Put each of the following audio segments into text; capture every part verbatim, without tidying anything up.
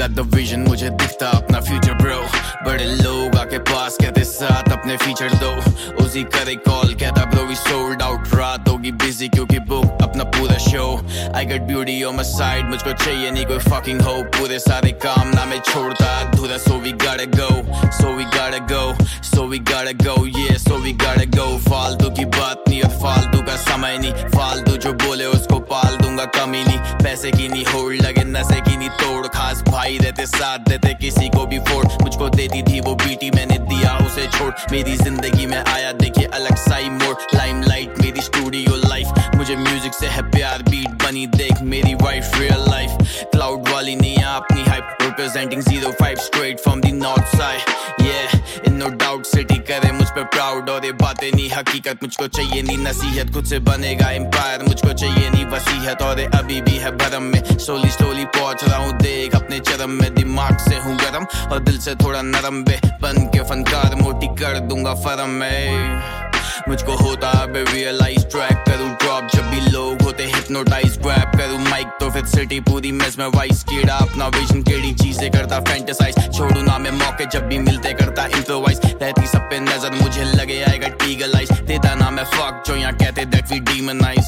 got the vision, मुझे दिखता अपना future bro। बड़े लोग आके पास कहते साथ अपने feature दो, उसी करे call कहता bro we sold out। रात होगी busy क्योंकि book अपना पूरा show। I got beauty on my side, मुझको चाहिए नहीं कोई fucking hope। पूरे सारे काम ना मैं छोड़ता अधूरा, so we gotta go, so we gotta go, so we gotta go, yeah so we gotta go। फालतू की बात नहीं और फालतू का समय नहीं, फालतू जो बोले उसको पाल दूंगा कमी नहीं। पैसे की नहीं होड़ लगे नशे की नहीं तोड़, खास भाई रहते साथ देते किसी को भी फोड़। मुझको देती थी वो बीटी मैंने दिया उसे छोड़, मेरी जिंदगी में आया देखिए अलग साई मोड़। लाइमलाइट मेरी स्टूडियो लाइफ, मुझे म्यूजिक से है प्यार, बीट बनी देख मेरी वाइफ रियल लाइफ। क्लाउड वाली नहीं है अपनी hype, representing zero five straight from the north side. yeah in no doubt city करे मुझ पे प्राउड, और ये बातें नहीं हकीकत। मुझको चाहिए नहीं नसीहत, खुद से बनेगा एम्पायर। मुझको चाहिए नहीं वसीहत, और ये अभी भी है भरम में। स्लोली स्लोली पहुंच रहा हूँ देख अपने चरम में। दिमाग से हूँ गरम और दिल से थोड़ा नरम बे, बन के फनकार मोटी कर दूंगा फरम में। मुझको होता अब रियलाइज, ट्रैक करूँ ड्रॉप जब भी लोग होते हिप्नोटाइज। ग्रैब करूँ माइक तो फिर सिटी पूरी मेस्मराइज। कीड़ा अपना विजन केड़ी चीजें करता फैंटेसाइज, छोड़ू ना मैं मौके जब भी मिलते करता इम्प्रोवाइज। रहती सब पे नजर मुझे लगे आएगा टीगलाइज, देता ना मैं फक जो यहाँ कहते that we demonise.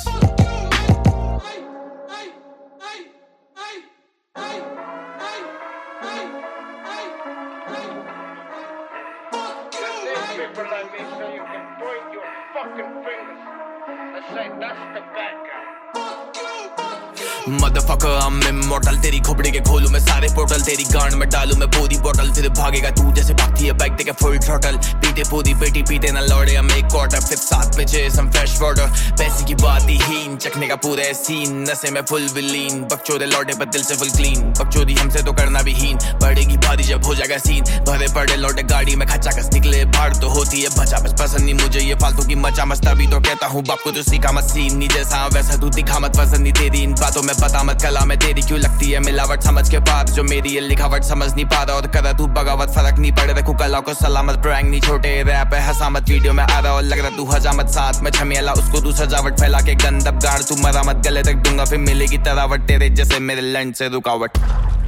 People like me so you can point your fucking fingers and say that's the bad guy. Motherfucker I'm immortal, तेरी खोपड़ी के खोलूं मैं सारे पोर्टल। तेरी गांड में डालूं मैं पूरी बोतल, फिर भागेगा तू जैसे भागती है बाइक देके फुल थ्रॉटल। पीते पूरी पेटी पीते ना लौड़े हम एक क्वार्टर, फिर साथ में चेस हम फ्रेश वाटर। पैसे की बात ही हीन, चखने का पूरा सीन, नशे में फुल विलीन। बकचोदे लौटे पर दिल से फुल क्लीन, बकचोदी हमसे तो करना भी हीन। बढ़ेगी भारी जब हो जाएगा सीन, भरे पड़े लौटे गाड़ी में खचा कस निकले भाड़ तो होती है बचा। बस पसंद नहीं मुझे ये फालतू की मचा मस्ता, भी तो कहता हूँ बाप को तो सीखा मत सीन। नहीं जैसा वैसा तू दिखा मत, पसंद नहीं तेरी इन बातों में पता मत। कला में तेरी क्यों लगती है मिलावट समझ के बाद, जो मेरी ये लिखावट समझ नहीं पा रहा। और करा तू बगावत फर्क नहीं पड़े, रखू कला को सलामत। प्रैंक नहीं छोटे रैप है हसामत, वीडियो में आ रहा और लग रहा तू हजामत। साथ में छमेला उसको तू सजावट, फैला के गंदब गाड़ तू मरामत। गले तक दूंगा फिर मिलेगी तरावट, तेरे जैसे मेरे लंड से रुकावट।